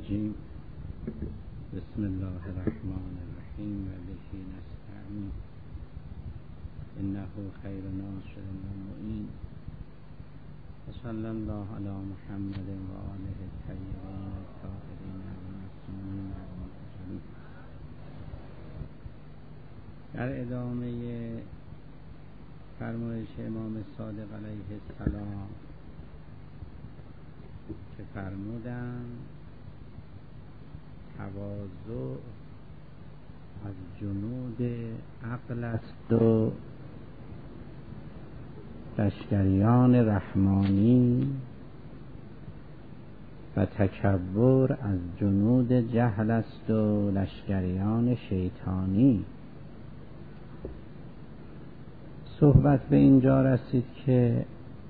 الرجیم. بسم الله الرحمن الرحیم و به نستعین انه خیر ناصر و معین و صلی الله علی محمد و آله الطیبین الطاهرین المعصومین المطهرین. در ادامه فرمایش امام صادق علیه السلام که فرمودند تواضع از جنود عقل است و لشکریان رحمانی و تکبر از جنود جهل است و لشکریان شیطانی. صحبت به اینجا رسید که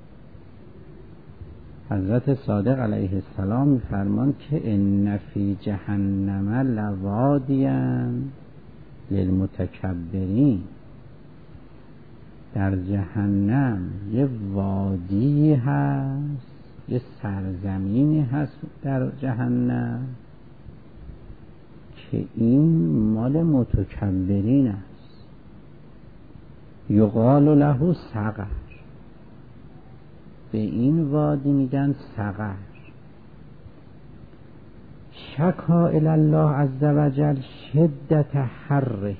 حضرت صادق علیه السلام می‌فرماند که ان فی جهنم لوادیا للمتکبرین. در جهنم یه وادی هست، یه سرزمینی هست در جهنم که این مال متکبرین است. یقال له سقر. به این وادی میگن سقر. شکا الی الله عز وجل شدت حره.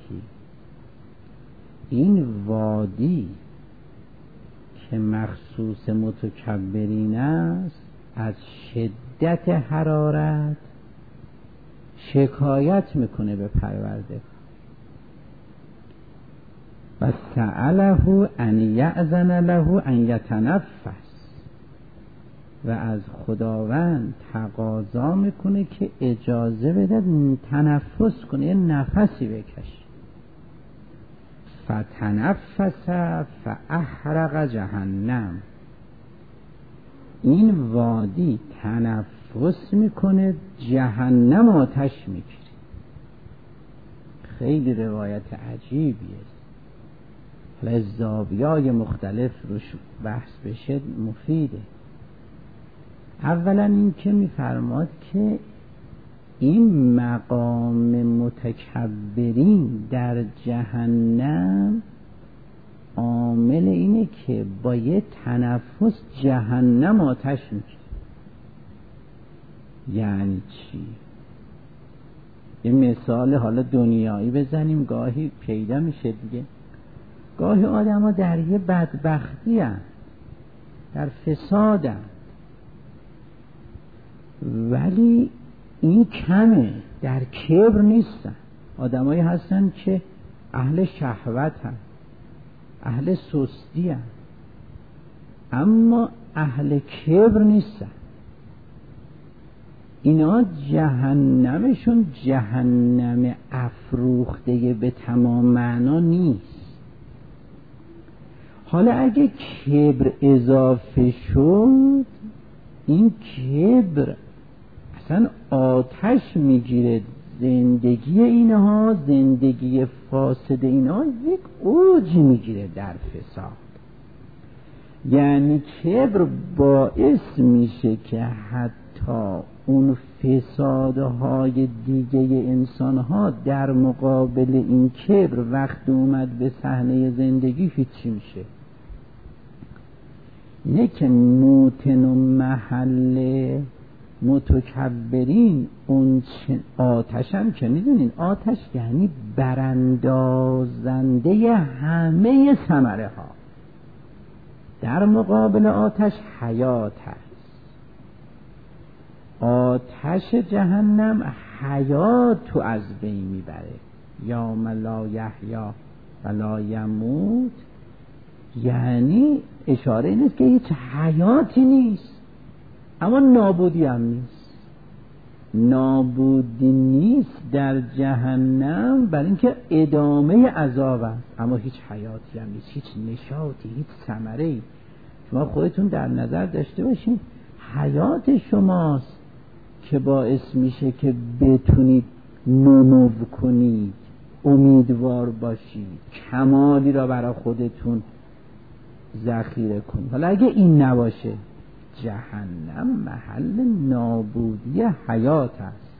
این وادی که مخصوص متکبرین است از شدت حرارت شکایت میکنه به پروردگار و سأله ان یأذن له ان یتنفس، و از خداوند تقاضا میکنه که اجازه بده تنفس کنه، یه نفسی بکشه. فتنفس فاحرق جهنم. این وادی تنفس میکنه، جهنم آتش میگیره. خیلی روایت عجیبیه. حالا زاویه‌های مختلف روش بحث بشه مفیده. اولا این که میفرماد که این مقام متکبرین در جهنم عامل اینه که با یه تنفس جهنم آتش میگیره. یعنی چی؟ یه مثال حالا دنیایی بزنیم، گاهی پیدا میشه دیگه. گاهی آدم ها در یه بدبختی هست، در فساد هست، ولی این کمه، در کبر نیستن. آدمایی هستن که اهل شهوت هست، اهل سستی هست، اما اهل کبر نیستن. اینا جهنمشون جهنم افروخته به تمام معنا نیست. حالا اگه کبر اضافه شد، این کبر اصلا آتش میگیره. زندگی اینها، زندگی فاسد اینها یک اوج میگیره در فساد. یعنی کبر باعث میشه که حتی اون فسادهای دیگه انسانها در مقابل این کبر وقت اومد به صحنه زندگی هیچی میشه. اینه که موطن و محل متکبرین اون آتش هم که میدونین، آتش یعنی براندازنده همه ثمره ها. در مقابل آتش حیات هست. آتش جهنم حیات تو از بین میبره. یوم لا یحیی و لا یموت، یعنی اشاره این است که هیچ حیاتی نیست، اما نابودی هم نیست. نابودی نیست در جهنم، برای اینکه ادامه عذاب است، اما هیچ حیاتی هم نیست، هیچ نشاطی، هیچ ثمره‌ای. شما خودتون در نظر داشته باشین حیات شماست که باعث میشه که بتونید نمو کنید، امیدوار باشید، کمالی را برای خودتون ذخیره کنید. حالا اگه این نباشه، جهنم محل نابودی حیات است.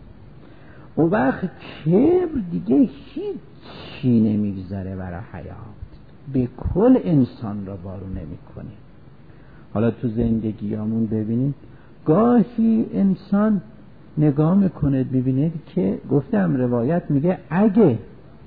اون وقت کبر دیگه هیچی نمیگذاره برای حیات، به کل انسان را بارو نمیکنه. حالا تو زندگیامون ببینید گاهی انسان نگاه میکنه ببینید که گفتم روایت میگه اگه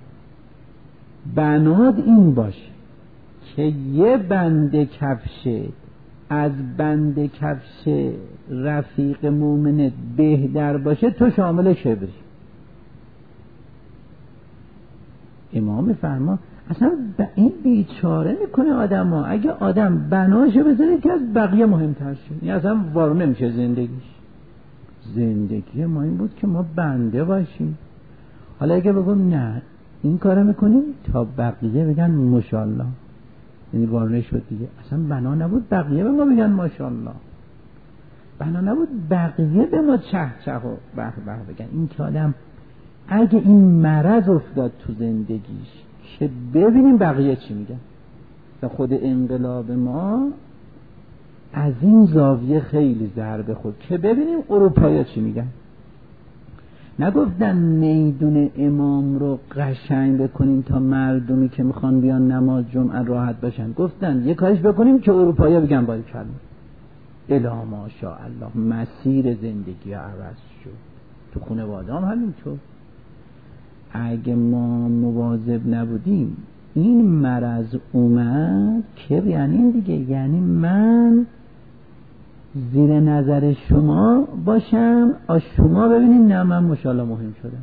بناد این باشه که یه بند کفشه از بند کفش رفیق مومنت بهتر باشه تو شامل کبری. امام فرما اصلا این بیچاره میکنه آدم ها. اگه آدم بناشو بذاره که از بقیه مهمتر شد این اصلا وارو نمیشه زندگیش. زندگی ما این بود که ما بنده باشیم. حالا اگه بگم نه این کارو میکنیم تا بقیه بگن ماشاءالله، یعنی وارونه شد دیگه. اصلا بنا نبود بقیه به ما بگن ماشاءالله، بنا نبود بقیه به ما چه چه و به به بگن. این که آدم اگه این مرض افتاد تو زندگیش که ببینیم بقیه چی میگن. و خود انقلاب ما از این زاویه خیلی ضربه خورد که ببینیم اروپایی چی میگن. نگفتن میدون امام رو قشنگ بکنیم تا مردمی که میخوان بیان نماز جمعه راحت باشن، گفتن یه کارش بکنیم که اروپایی بگن باریکلا الا ماشاءالله. مسیر زندگی عوض شد. تو خانواده هم همینطور. اگه ما مواظب نبودیم این مرض اومد که یعنی این دیگه، یعنی من زیر نظر شما باشم شما ببینید نه من ماشاءالله مهم شدم،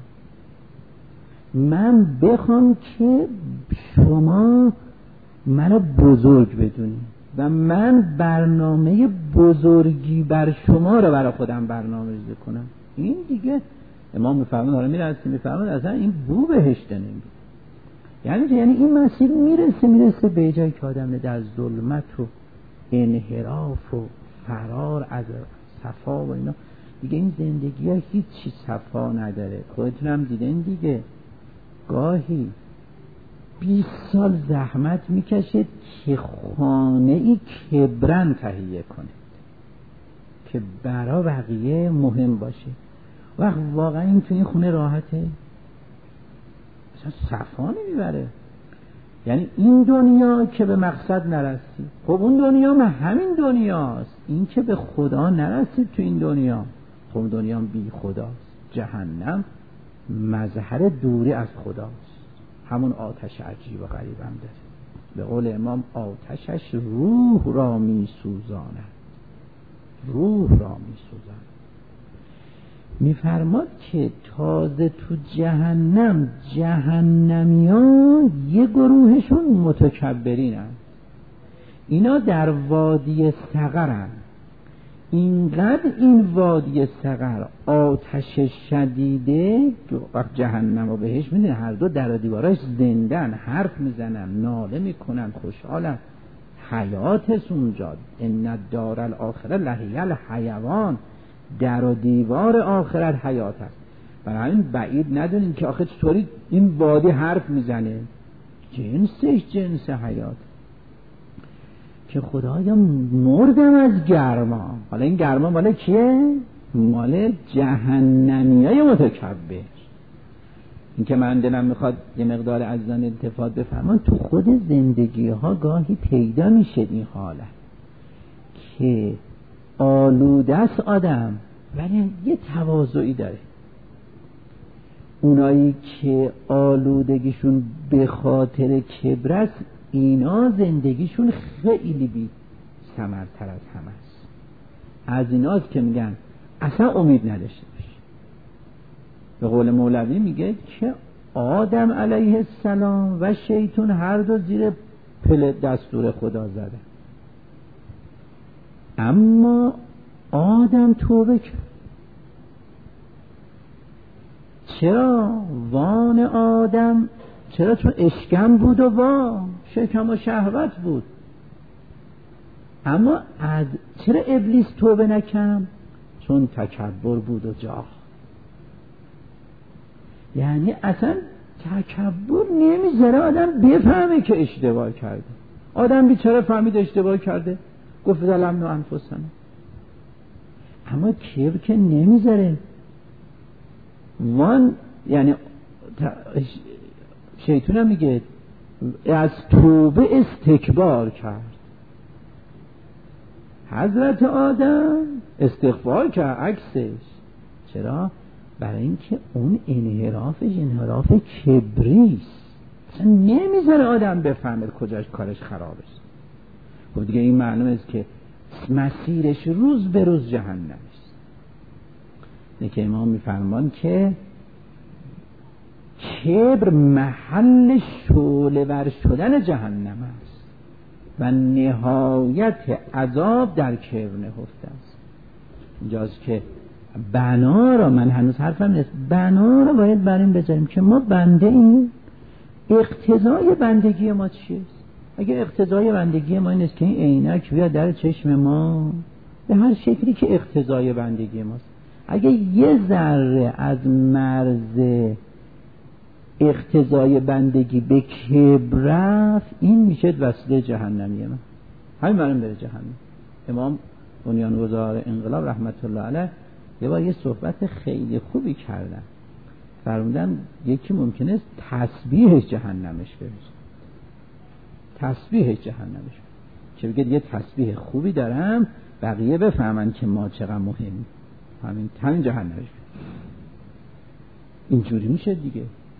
من بخوام که شما منو بزرگ بدونید و من برنامه بزرگی بر شما رو برای خودم برنامه‌ریزی کنم. این دیگه امام میفرماد حالا میفرماد اصلا این بو بهشت نمیده. یعنی این مسیر میرسه به جایی که آدم در ظلمت و انحراف و فرار از صفا و اینا دیگه این زندگی ها هیچی صفا نداره. خودتون هم دیدین دیگه گاهی 20 سال زحمت میکشه که خانه ای کبرن تهیه کنه که برا بقیه مهم باشه. وقت واقعا این تو این خونه راحته اصلا صفا نمیبره. یعنی این دنیا که به مقصد نرسی، خب اون دنیا همین دنیاست. این که به خدا نرسید تو این دنیا، خب دنیا بی خداست. جهنم مظهر دوری از خداست. همون آتش عجیب و غریب هم داره. به قول امام آتشش روح را می سوزاند، روح را می سوزاند. میفرماد که تازه تو جهنم جهنمیان یه گروهشون متکبرین هست. اینا در وادی سقر هست. اینقدر این وادی سقر آتش شدیده وقت جهنم و بهش میدین هر دو در و دیواراش زندن، حرف میزنن، ناله میکنن، خوشحالن، حیاتش اونجا. ان الدار الاخره لهی الحیوان، در و دیوار آخرت حیات هست. برای همین بعید ندونین که آخه چطوری این وادی حرف میزنه، جنسش جنس حیات. که خدایا مردم از گرما. حالا این گرما مال کیه؟ مال جهنمیای متکبر. این که من دلم میخواد یه مقدار عزیزان التفات بفرمان تو خود زندگی ها گاهی پیدا میشه این حالت که آلوده است آدم ولی یه تواضعی داره. اونایی که آلودگیشون به خاطر کبر است اینا زندگیشون خیلی بی ثمرتر از همه است. از ایناست که میگن اصلا امید نداشته باش. به قول مولوی میگه که آدم علیه السلام و شیطان هر دو زیر پل دستور خدا زده، اما آدم توبه کرد. چرا؟ وان آدم چرا؟ چون اشکم بود و وان شکم و شهوت بود. اما چرا ابلیس توبه نکرد؟ چون تکبر بود و جاه. یعنی اصلا تکبر نمیذاره آدم بفهمه که اشتباه کرده. آدم بیچاره فهمید اشتباه کرده گفت ظلمنا انفسنا، اما کبر که نمیذاره. وان یعنی شیطان هم میگه از توبه استکبار کرد. حضرت آدم استغفار کرد عکسش. چرا؟ برای اینکه اون انحراف کبریست، اصلا نمیذاره آدم بفهمه کجاش کارش خرابه. خب دیگه این معلومه است که مسیرش روز به روز جهنم است. اینه که امام میفرمان که کبر محل شعله‌ور شدن جهنم است و نهایت عذاب در کبر نهفته است. اینجاست که بنا را، من هنوز حرفم نیست، بنا را باید بر این بذاریم که ما بنده این اقتضای بندگی ما چیست. اگه اقتضای بندگی ما این است که این عینک بیاد در چشم ما به هر شکلی که اقتضای بندگی ماست، اگه یه ذره از مرز اقتضای بندگی به کبر رفت، این میشه وسیله جهنمیه من، همین برام بره جهنم. امام بنیانگذار انقلاب رحمت الله علیه یه بار یه صحبت خیلی خوبی کردن، فرمودن یکی ممکنه است تسبیحش جهنمش برسه، تسبیحش جهنمش، که بگه یه تسبیح خوبی دارم بقیه بفهمن که ما چقدر مهمیم، همین جهنمش برسه. اینجوری میشه دیگه.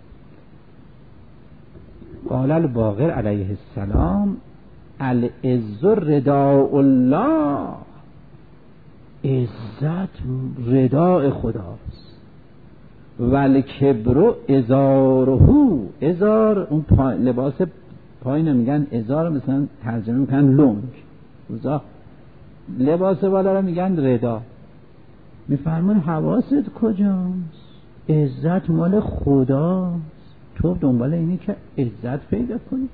قال الباقر علیه السلام العز رداء الله، عزت رداء خداست، والکبر ازاره، ازار اون لباس پایین میگن ازار، مثلا ترجمه میکنن لنگ، روزا لباس بالا رو میگن ردا. میفرمون حواست کجاست؟ عزت مال خداست، تو دنبال اینی که عزت پیدا کنی.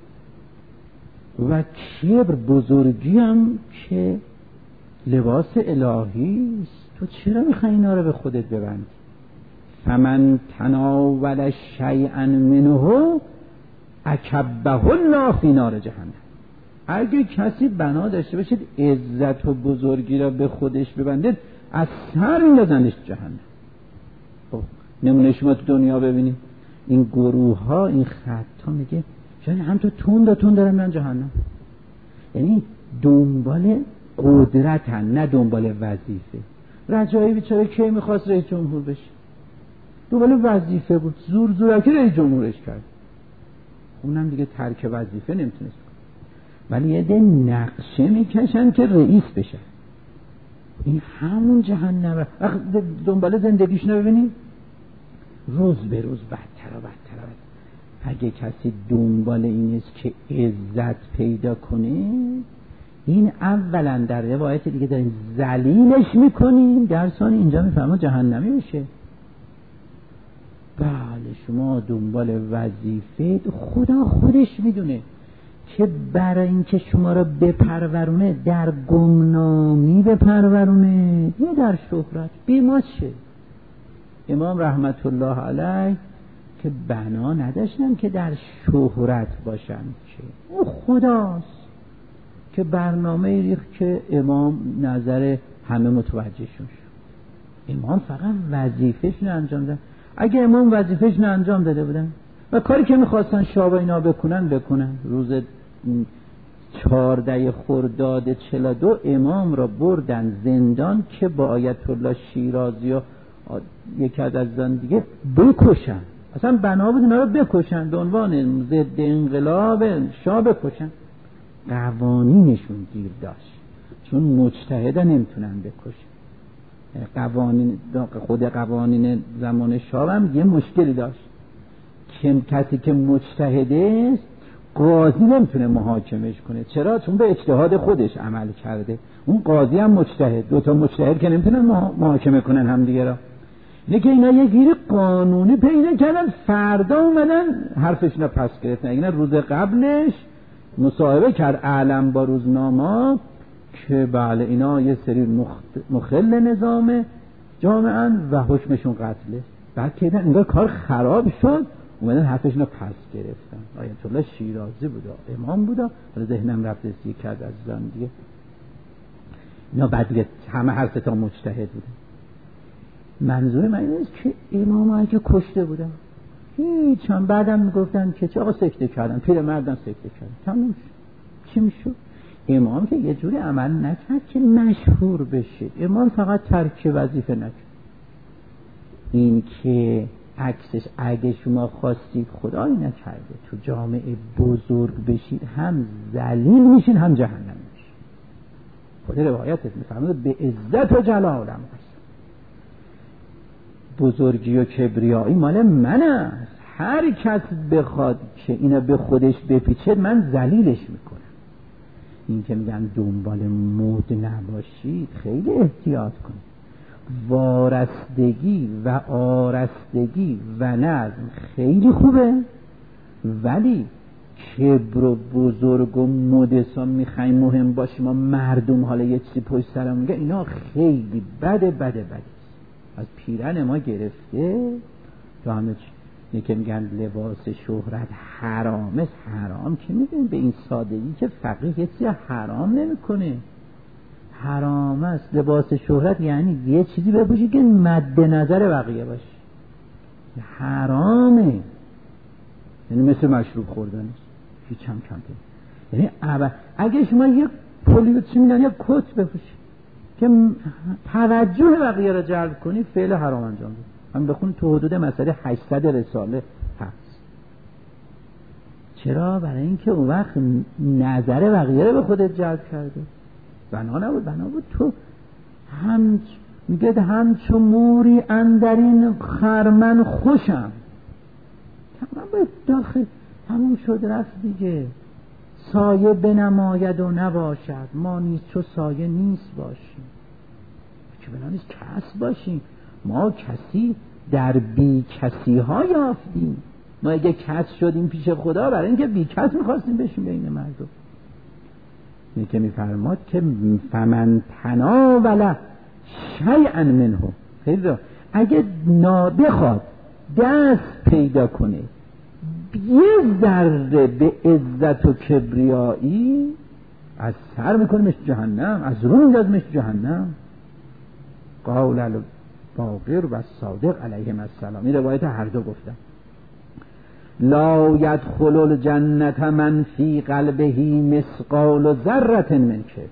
و کبر بزرگی هم که لباس الهی است، تو چرا میخوای اینا رو به خودت ببندی؟ فمن تناول شیئا منه اکبه الله فی نار جهنم. اگه کسی بنا داشته باشید عزت و بزرگی را به خودش ببنده، از سر میندازندش جهنم. خب نمونه شما تو دنیا ببینید این گروه ها، این خط ها، میگه شاید هم تو تون دارن میرن جهنم. یعنی دنبال قدرتن، نه دنبال وظیفه. رجایی بیچاره کی میخواست رئیس جمهور بشه؟ دنبال وظیفه بود، زورکی رئیس جمهورش کرد. اونم دیگه ترک وظیفه نمیتونست کنه، ولی یه ده نقشه میکشن که رئیس بشه. این همون جهنمه. دنبال زندگیش نبینید روز به روز بدتر و بدتر. اگه کسی دنبال این است که عزت پیدا کنه، این اولا در روایت دیگه داریم ذلیلش میکنیم، در ثانی اینجا میفهمه جهنمی بشه. بله شما دنبال وظیفه، خدا خودش میدونه که برای اینکه شما را بپرورونه در گمنامی بپرورونه یا در شهرت، بی ما چه؟ امام رحمت الله علیه که بنا نداشتن که در شهرت باشن، که او خداست که برنامه ریخت که امام نظر همه متوجه شد. امام فقط وظیفه‌ش رو انجام داد. اگه امام وظیفه‌ش رو انجام داده بودن و کاری که می‌خواستن شاه اینا بکنن، روز 14 خرداد 42 امام را بردن زندان که با آیت الله شیرازی و یکی از عزیزان دیگه بکشن. اصلا بنا بود اینا رو بکشن، به عنوان ضد انقلاب شاه بکشن. قوانینشون گیر داشت، چون مجتهدن نمیتونن بکشن. خود قوانین زمان شاه هم یه مشکلی داشت که کسی که مجتهده است قاضی نمیتونه محاکمش کنه. چرا؟ چون به اجتهاد خودش عمل کرده. اون قاضی هم مجتهد، دوتا مجتهد که نمیتونن محاکمه کنن هم دیگه را. اینه که اینا یه گیر قانونی پیدا کردن، فردا اومدن حرفشون رو پس گرفتن. اینا روز قبلش مصاحبه کرد علم با روزنامه که بله اینا یه سری مخل نظام جامعه و حکمشون قتله. بعد که انگار کار خراب شد، اومدن حرفشون رو پس گرفتن. آیت الله شیرازی بودا، امام بودا، حالا ذهنم رفت یکی کرد از زن دیگه. اینا بعد دیگه همه هر سه تا مجتهد بودن. منظور من این است که امام اگه کشته بودن هیچ هم بعدم میگفتن که چه آقا سکته کردن، پیر مردن سکته کردن، تمام شد. چی میشد؟ امام که یه جوری عمل نکرد که مشهور بشه، امام فقط ترک وظیفه نکرد. این که عکسش اگه شما خواستید خدایی نکرده تو جامعه بزرگ بشید، هم ذلیل میشین هم جهنم میشین. خود روایتت میفرماید به عزت و جلالم هست، بزرگی و کبریایی مال من است، هر کس بخواد که اینا به خودش بپیچه من ذلیلش میکنم. این که میگن دنبال مود نباشید، خیلی احتیاط کنید. وارستگی و آرستگی و نظم خیلی خوبه، ولی کبر و بزرگ و مدسا میخوایم مهم باشیم و مردم حالا یه چیزی پشت سرم میگه، اینا خیلی بده. از پیرن ما گرفته تا همه چی که میگن لباس شهرت حرامه، حرام که میگن به این سادگی که فقیه یه چیزی حرام نمیکنه، حرام است. لباس شهرت یعنی یه چیزی بپوشی که مد نظر بقیه باشه، حرامه. یعنی مثل مشروب خوردن است، هیچ هم کمتر. یعنی اگه شما یه پولیو چی میگن یه کت بپوشی که توجه بقیه را جلب کنی، فعل حرام انجام بدی. هم بخون تو حدود مسئله 800 رساله هست. چرا؟ برای اینکه اون وقت نظر بقیه رو به خودت جلب کرده. بنا بود تو میگه همچو موری اندرین خرمن خوشم. تمام باید داخل همون شد رفت دیگه. سایه بنماید و نباشد، ما نیست چو سایه نیست باشیم. که بنا نیست کس باشیم، ما کسی در بی کسی ها یافتیم. ما اگه کس شدیم پیش خدا برای اینکه بی کس میخواستیم بشیم بین مردم. این که میفرماد که فمن تناول شیئا منه، خیلی اگه بخواد دست پیدا کنه یه ذره به عزت و کبریایی، از سر میکنه جهنم، از رو میندازه جهنم. قول الباقر و صادق علیهم السلام، این روایت هر دو گفتن. لا یدخل الجنت من فی قلبه مثقال ذره من کبر.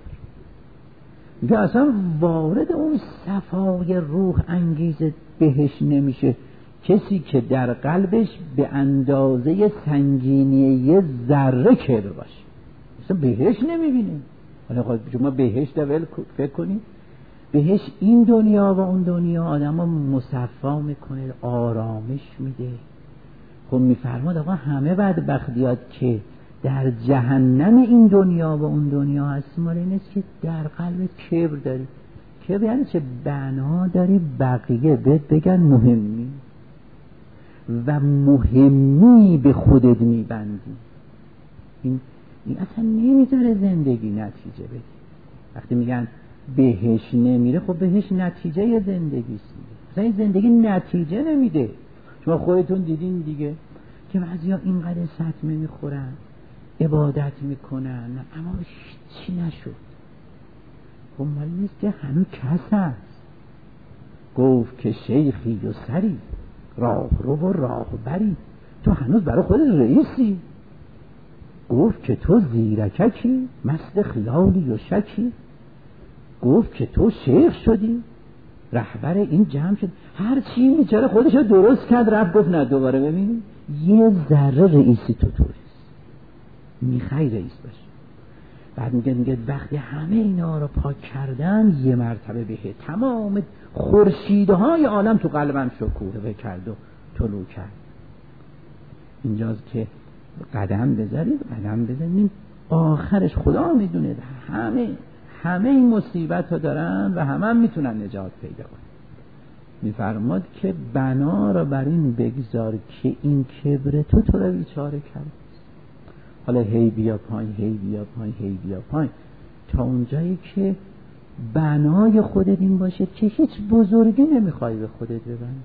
میگه اصلا وارد اون صفای روح انگیز بهش نمیشه کسی که در قلبش به اندازه سنگینی یه ذره کبر باشه، اصلا بهش نمیبینه. حالا خود شما بهش دول فکر کنید، بهش این دنیا و اون دنیا آدم ها مصفا میکنه، آرامش میده. خب میفرماد آقا همه بدبختیات که در جهنم این دنیا و اون دنیا هست مال این است که در قلب کبر داری. کبر یعنی چه؟ بنا داری بقیه بگن مهمی و مهمی به خودت میبندی. این اصلا نمیذاره زندگی نتیجه بده. وقتی میگن بهش نمیره، خب بهش نتیجه یه زندگی است. مثلا این زندگی نتیجه نمیده. شما خودتون دیدین دیگه که بعضیا اینقدر سطمه میخورن، عبادت میکنن، اما چی نشد. خب مال نیست که هنوز کس هست. گفت که شیخی و سری، راه رو و راه بری، تو هنوز برای خودت رئیسی. گفت که تو زیرککی، مست خلالی و شکی. گفت که تو شیخ شدی، رهبر این جمع شد. هر چی بیچاره خودش رو درست کرد، رفت گفت نه دوباره ببینید یه ذره رئیسی تو توست، میخوای رئیس باشی. بعد میگه وقتی همه اینا رو پاک کردن، یه مرتبه به تمام خورشیدهای عالم تو قلبم شکوفه کرد و طلوع کرد. اینجاست که قدم بزنیم آخرش خدا میدونه. همه این مصیبت ها دارن و همه میتونن نجات پیدا کنن. میفرماد که بنا را بر این بگذار که این کبر تو را بیچاره کرد. حالا هی بیا پایین تا اونجایی که بنای خودت این باشه که هیچ بزرگی نمیخوای به خودت ببندی.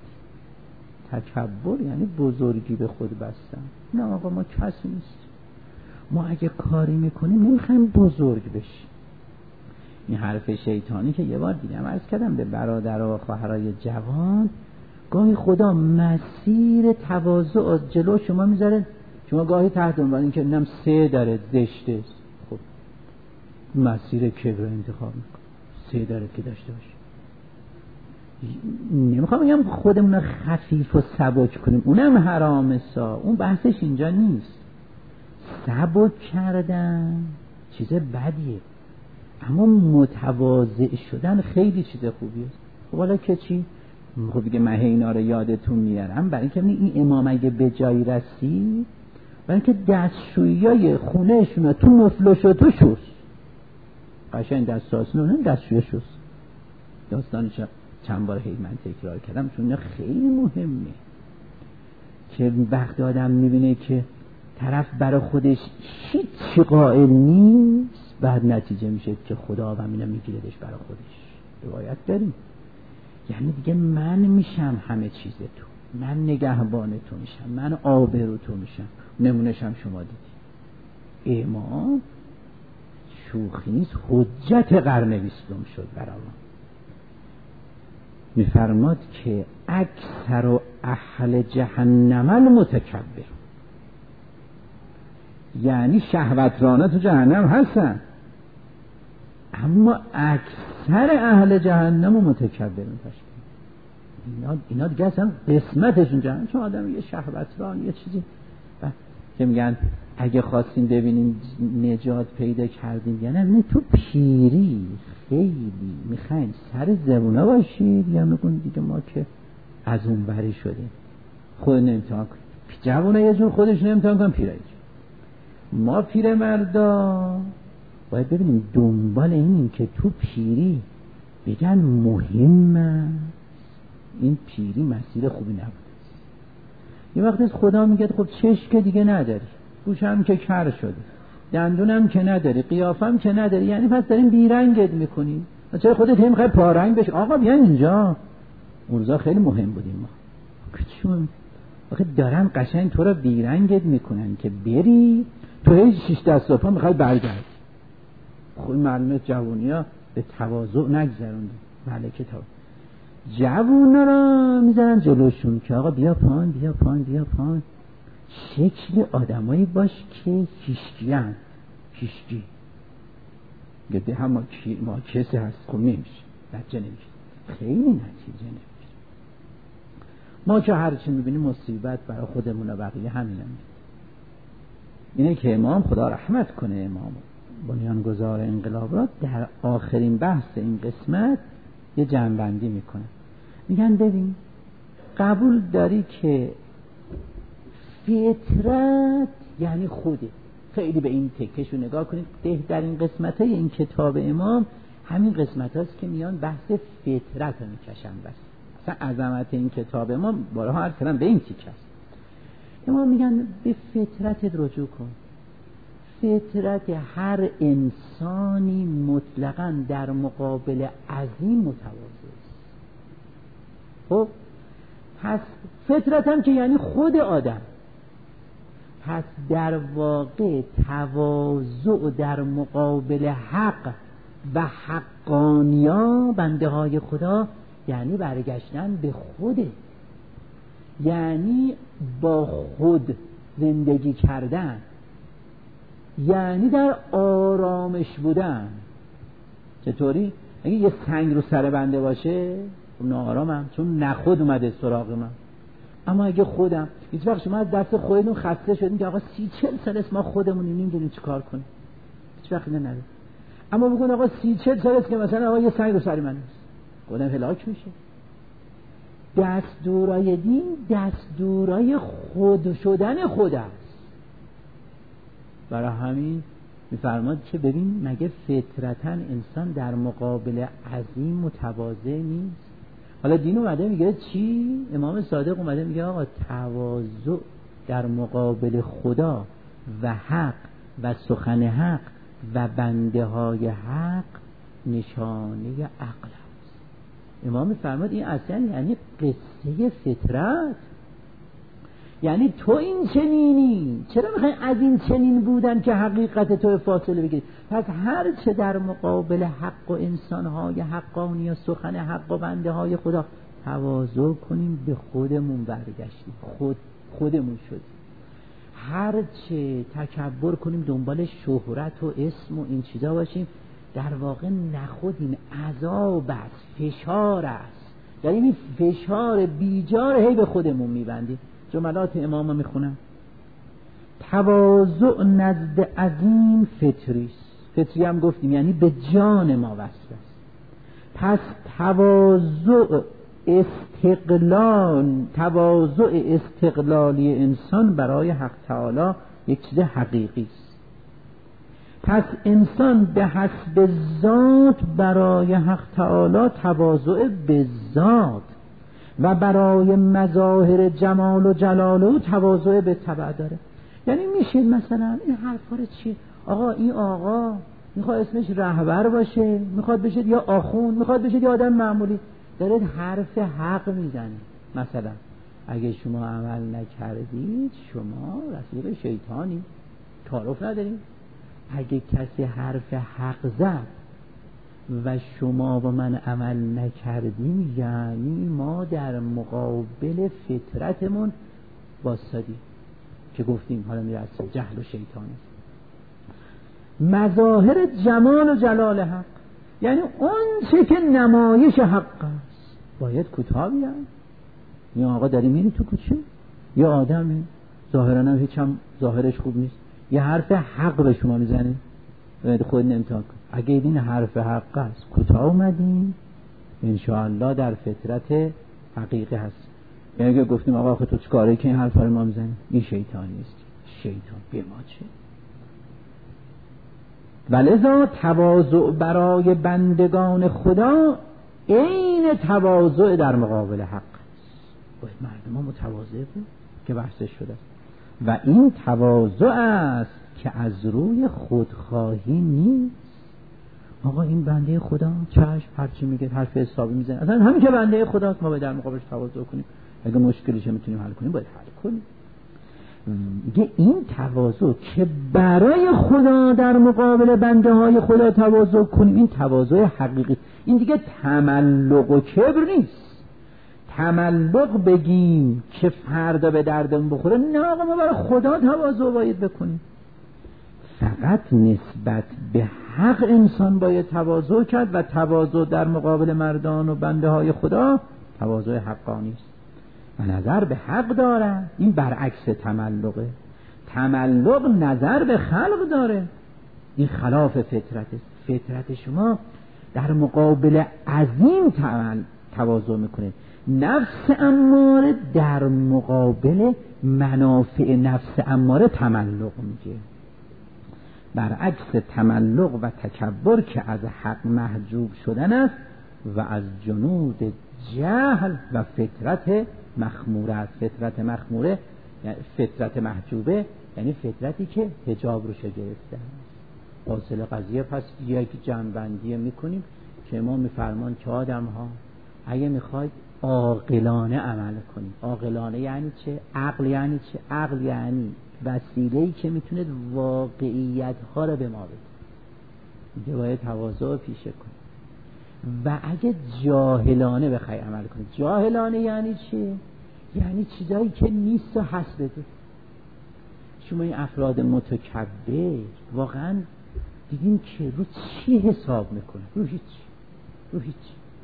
تکبر یعنی بزرگی به خود بستن. نه آقا ما کسی نیست، ما اگه کاری میکنیم نمیخوایم بزرگ بشیم. این حرف شیطانی که یه بار دیگه هم عرض کردم به برادر و خواهرای جوان، گاهی خدا مسیر تواضع جلو شما میذاره، شما گاهی تحت عنوان این که نم 3 داره زشته، خب مسیر کبر انتخاب میکنه، 3 داره که داشته باشه. نمیخوام بگم خودمون خفیف و سبک کنیم، اونم حرامه سا، اون بحثش اینجا نیست. سبک کردن چیز بدیه، اما متواضع شدن خیلی چیز خوبیه. خب حالا که چی؟ خب دیگه من اینا رو یادتون میارم برای اینکه این امام اگه به جایی رسید، برای اینکه دستشویی خونهشون تو مفلش و تو شست، قشنگ دستاشون نه دستشویی شست. داستانش چند بار هی من تکرار کردم چون خیلی مهمه که وقتی آدم میبینه که طرف برای خودش هیچ قائل نیست، بعد نتیجه میشه که خدا و اینو میگیردش برای خودش. روایت داریم یعنی دیگه من میشم همه چیز تو، من نگهبان تو میشم، من آبرو تو میشم. نمونهشم شما دیدی، امام شوخی نیست، حجت قرن 20 شد برای ما. میفرماد که اکثر اهل جهنم المتکبر، یعنی شهوترانه تو جهنم هستن، اما اکثر اهل جهنم متکبر میشن. اینا دیگه اصلا قسمتشون جهنم، چون آدم یه شهوتران یه چیزی که میگن اگه خواستین ببینین نجات پیدا کردین یا نه تو پیری خیلی میخواین سر زبونه باشید یا میگن دیگه ما که از اون بری شدیم خود نمیتونم کنیم. جوونه یه جور خودش نمیتونم کنم، پیرایی ما پیر مردا باید ببینیم دنبال اینیم که تو پیری بگن مهمه، این پیری مسیر خوبی نبود. یه وقتی خدا میگه خب چشم دیگه نداری، گوشم که کر شده، دندونم که نداری، قیافم که نداری، یعنی پس داریم بیرنگت میکنی. چرا خودت هم میخوای پارنگ بشی؟ آقا بیان اینجا، اون روزا خیلی مهم بودیم ما. چون آخه دارن قشنگ تو رو بیرنگت میکنن که بری تو هیچ 6 دست و پا میخوای برگرد. خب معلومه جوونیا به تواضع نگذروند، ملکه تا جوونا را میذارن جلوشون که آقا بیا پان بیا پان بیا پان، شکل آدمایی باش که هیشگیان، هیشگی گده هم ما کسی هست، خب نمیشه، نتیجه نمیشه، خیلی نتیجه نمیشه. ما که هرچی میبینیم مصیبت برای خودمون و بقیه همین هم. اینه که امام خدا رحمت کنه، امام بنیانگذار انقلاب را در آخرین بحث این قسمت یه جنبندی میکنه. میگن ببین قبول داری که فطرت یعنی خوده، خیلی به این تکشو نگاه کنید در این قسمت های این کتاب امام همین قسمت هاست که میان بحث فطرت رو میکشن. بس اصلا عظمت این کتاب امام بارها عرض کردم به این تیک هست. امام میگن به فطرتت رجوع کن. فطرت هر انسانی مطلقاً در مقابل عظیم متواضع است. خب پس فطرت هم که یعنی خود آدم، پس در واقع تواضع در مقابل حق و حقانیا بنده های خدا یعنی برگشتن به خوده، یعنی با خود زندگی کردن، یعنی در آرامش بودن. چطوری؟ اگه یه سنگ رو سر بنده باشه ناآرامم، چون نخود اومده سراغ من. اما اگه خودم هیچ وقت شما از دست خودتون خسته شدین که آقا 30-40 سال است ما خودمون نمیدونیم چی کار کنیم، هیچ وقت اینو نداره. اما بگون آقا 30-40 سال است که مثلا آقا یه سنگ رو سر من نیست، خودم هلاک میشه. دستورای دین دستورای خود شدن خود است. برای همین میفرماد که ببین مگه فطرتاً انسان در مقابل عظیم متواضع نیست؟ حالا دین اومده میگه چی؟ امام صادق اومده میگه آقا تواضع در مقابل خدا و حق و سخن حق و بنده های حق نشانه عقل است. امام فرماد این اصلا یعنی قصه فطرت، یعنی تو این چنینی، چرا میخوای از این چنین بودن که حقیقت تو فاصله بگیری؟ پس هر چه در مقابل حق و انسانهای حقانی و سخن حق و بنده های خدا تواضع کنیم، به خودمون برگشتیم، خودمون شدیم. هر چه تکبر کنیم دنبال شهرت و اسم و این چیزا باشیم، در واقع نخودیم، عذاب است، فشار است، یعنی این فشار بیجار هی به خودمون میبندیم. جملات امام میخونم: تواضع نزد عظیم فطریست. فطری هم گفتیم یعنی به جان ما وصل است. پس تواضع استقلالی انسان برای حق تعالی یک چیز حقیقی است. پس انسان به حسب ذات برای حق تعالی تواضع به ذات و برای مظاهر جمال و جلال او تواضع به تبع داره. یعنی میشه مثلا این حرفا رو چی؟ آقا این آقا میخواد اسمش رهبر باشه، میخواد بشه یا آخوند، میخواد بشه یا آدم معمولی، داره حرف حق میزنه. مثلا اگه شما عمل نکردید شما رسول شیطانی، تعارف نداریم. اگه کسی حرف حق زد و شما و من عمل نکردیم، یعنی ما در مقابل فطرتمون واسادیم که گفتیم حالا میرسیم جهل و شیطان است. مظاهر جمال و جلال حق یعنی اون چه که نمایش حق است باید کوتاه بیان. یا آقا داری میری تو کوچه، یا آدمه ظاهرا هم هیچ هم ظاهرش خوب نیست، یه حرف حق به شما میزنه، باید خود امتحان کن. اگه این حرف حق است کوتاه اومدیم، انشاءالله در فطرت حقیقی هست. یعنی اگه گفتیم آقا خود تو چیکاره که این حرف رو ما میزنیم، این شیطان نیست، شیطان به ما چه؟ ولذا تواضع برای بندگان خدا عین تواضع در مقابل حق است. باید مردم ها متواضع بود که بحثش شده و این تواضع است که از روی خودخواهی نیست. آقا این بنده خدا چشم هرچی میگه حرف حسابی میزنه، اصلا همین که بنده خداست ما باید در مقابلش تواضع کنیم. اگه مشکلش میتونیم حل کنیم باید حل کنیم. میگه این تواضع که برای خدا در مقابل بنده های خدا تواضع کنیم، این تواضع حقیقی. این دیگه تملق و کبر نیست. تملق بگیم که فردا به دردمون بخوره، نه آقا ما برای خدا تواضع باید بکنیم. فقط نسبت به حق انسان باید تواضع کرد و تواضع در مقابل مردان و بنده های خدا تواضع حقانی است و نظر به حق داره. این برعکس تملقه. تملق نظر به خلق داره، این خلاف فطرت است. فطرت شما در مقابل عظیم تواضع میکنه. نفس اماره در مقابل منافع نفس اماره تملق میگه. برعکس تملق و تکبر که از حق محجوب شدن است و از جنود جهل و فطرت مخموره است. فطرت مخموره یعنی فطرت محجوبه، یعنی فطرتی که حجاب روش گرفته است. حاصل قضیه پس یک جنبندی میکنیم که ما میفرمان که آدم ها اگه میخواید عاقلانه عمل کنید. عاقلانه یعنی چه؟ عقل یعنی چه؟ عقل یعنی وسیله‌ای که میتونه واقعیت ها رو به ما بده. میگه باید تواضع پیشه کنید. و اگه جاهلانه بخوای عمل کنید، جاهلانه یعنی چه؟ یعنی چیزایی که نیست و هست بده. شما این افراد متکبر واقعا دیدین که رو چی حساب میکنه؟ رو هیچ.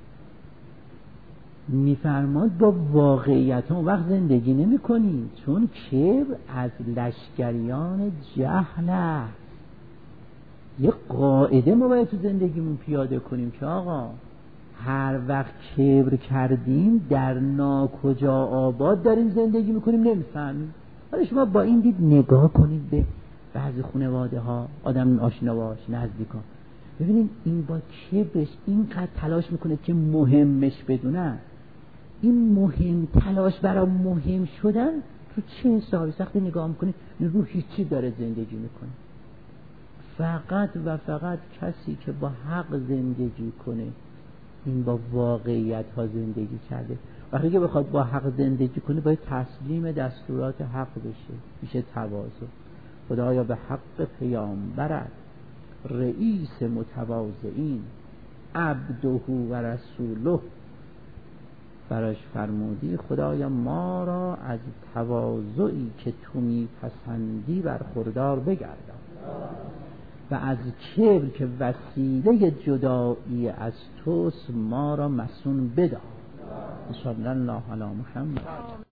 میفرماد با واقعیت اون وقت زندگی نمی کنیم، چون کبر از لشکریان جهل است. یه قاعده ما باید تو زندگیمون پیاده کنیم که آقا هر وقت کبر کردیم در ناکجا آباد داریم زندگی میکنیم نمیفهمیم. حالا شما با این دید نگاه کنید به بعضی خانواده ها، آدم آشنا باش، نزدیکان، ببینید این با کبرش اینقدر تلاش میکنه که مهمش بدونن. این مهم تلاش برای مهم شدن تو چه حسابی؟ وقتی نگاه میکنید رو هیچی داره زندگی میکنه. فقط و فقط کسی که با حق زندگی کنه، این با واقعیت ها زندگی کرده، وقتی که بخواد با حق زندگی کنه باید تسلیم دستورات حق بشه، میشه تواضع. خدایا به حق پیامبرت رئیس متواضعین عبده و رسوله براش فرمودی، خدایا ما را از تواضعی که تو میپسندی برخوردار بگردان و از کبر که وسیله جدایی از توست ما را مصون بدار. صلی الله علی محمد.